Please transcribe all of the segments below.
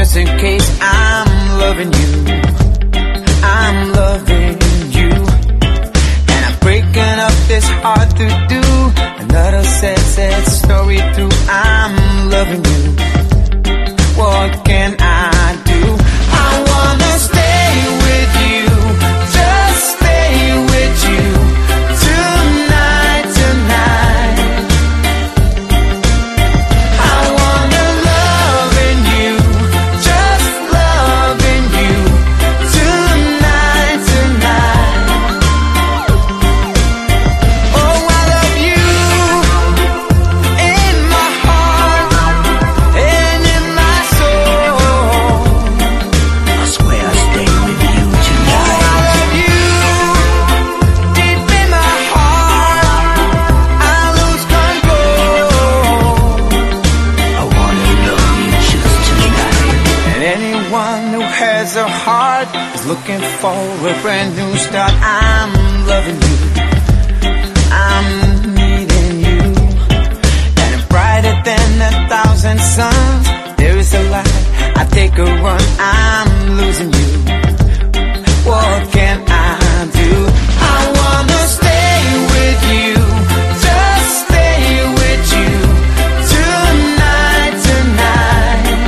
just in case I'm loving you. I'm loving you. And I'm breaking up this hard to do. Another sad, sad story through. I'm loving you. What can I do? I wanna stay with you. Just stay with you. Tonight, tonight. I wanna loving you. Just loving you. Tonight, tonight. Oh, I love you. In my heart and in my soul. I swear I'll stay with you tonight. Oh, I love you. Deep in my heart, I lose control. I wanna love you just tonight. And anyone who has a heart is looking for a brand new start. I'm loving you. I'm needing you. And brighter than 1,000 suns, there is a light. I take a run. I'm losing you. What can I do? I wanna stay with you. Just stay with you. Tonight, tonight.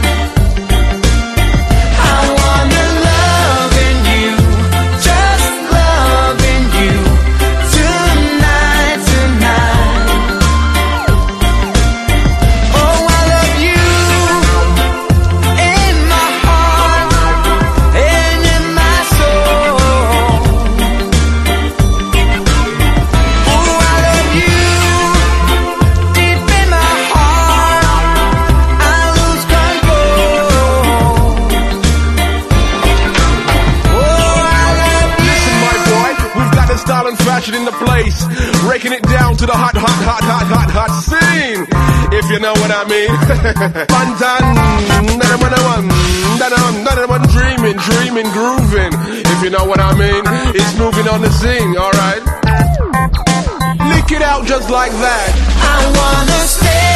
I wanna loving you. Just loving you. Tonight, tonight. Oh, I love you. In my heart and in my soul. Oh, I love you. Deep in my heart, I lose control. Oh, I love you. Listen, my boy, we've got the style and fashion in the place. Breaking it down to the hot scene. If you know what I mean. Bantan, dreaming, grooving. If you know what I mean. It's moving on the scene, alright? Lick it out just like that. I wanna stay